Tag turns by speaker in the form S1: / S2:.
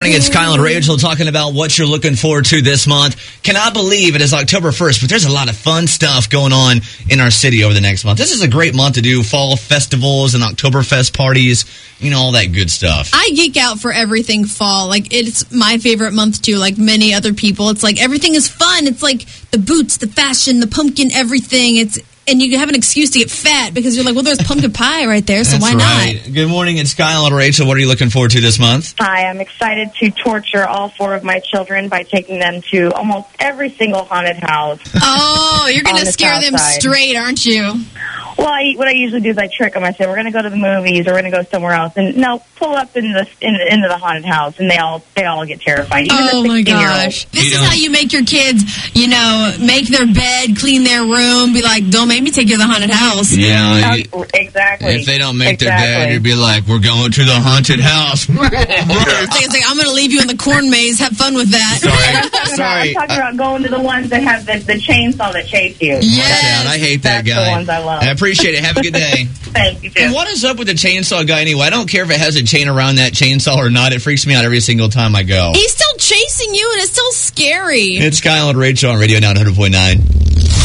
S1: It's Kyle and Rachel talking about what you're looking forward to this month. Cannot believe it is October 1st, but there's a lot of fun stuff going on in our city over the next month. This is a great month to do fall festivals and Oktoberfest parties, all that good stuff.
S2: I geek out for everything fall. Like, it's my favorite month, too, like many other people. It's like everything is fun. It's like the boots, the fashion, the pumpkin, everything. And you have an excuse to get fat because you're like, well, there's pumpkin pie right there, so why not?
S1: Good morning, it's Kyle and Rachel. What are you looking forward to this month?
S3: Hi, I'm excited to torture all four of my children by taking them to almost every single haunted house.
S2: Oh, you're going to scare them straight, aren't you?
S3: Well, what I usually do is I trick them. I say, we're going to go to the movies or we're going to go somewhere else. And no, pull up into the haunted house, and they all get terrified. Even
S2: oh, my gosh. This is how you make your kids, make their bed, clean their room, be like, don't make me take you to the haunted house.
S1: Yeah.
S3: Exactly.
S1: If they don't make their bed, you'd be like, we're going to the haunted house.
S2: It's like, I'm going to leave you in the corn maze. Have fun with that.
S1: Sorry.
S3: I'm talking about going to the ones that have the chainsaw that chase you.
S2: Yes.
S1: I hate that guy.
S3: That's the ones I love.
S1: I appreciate it. Have a good day.
S3: Thank you, too.
S1: And what is up with the chainsaw guy anyway? I don't care if it has a chain around that chainsaw or not. It freaks me out every single time I go.
S2: He's still chasing you, and it's still scary.
S1: It's Kyle and Rachel on Radio 900.9.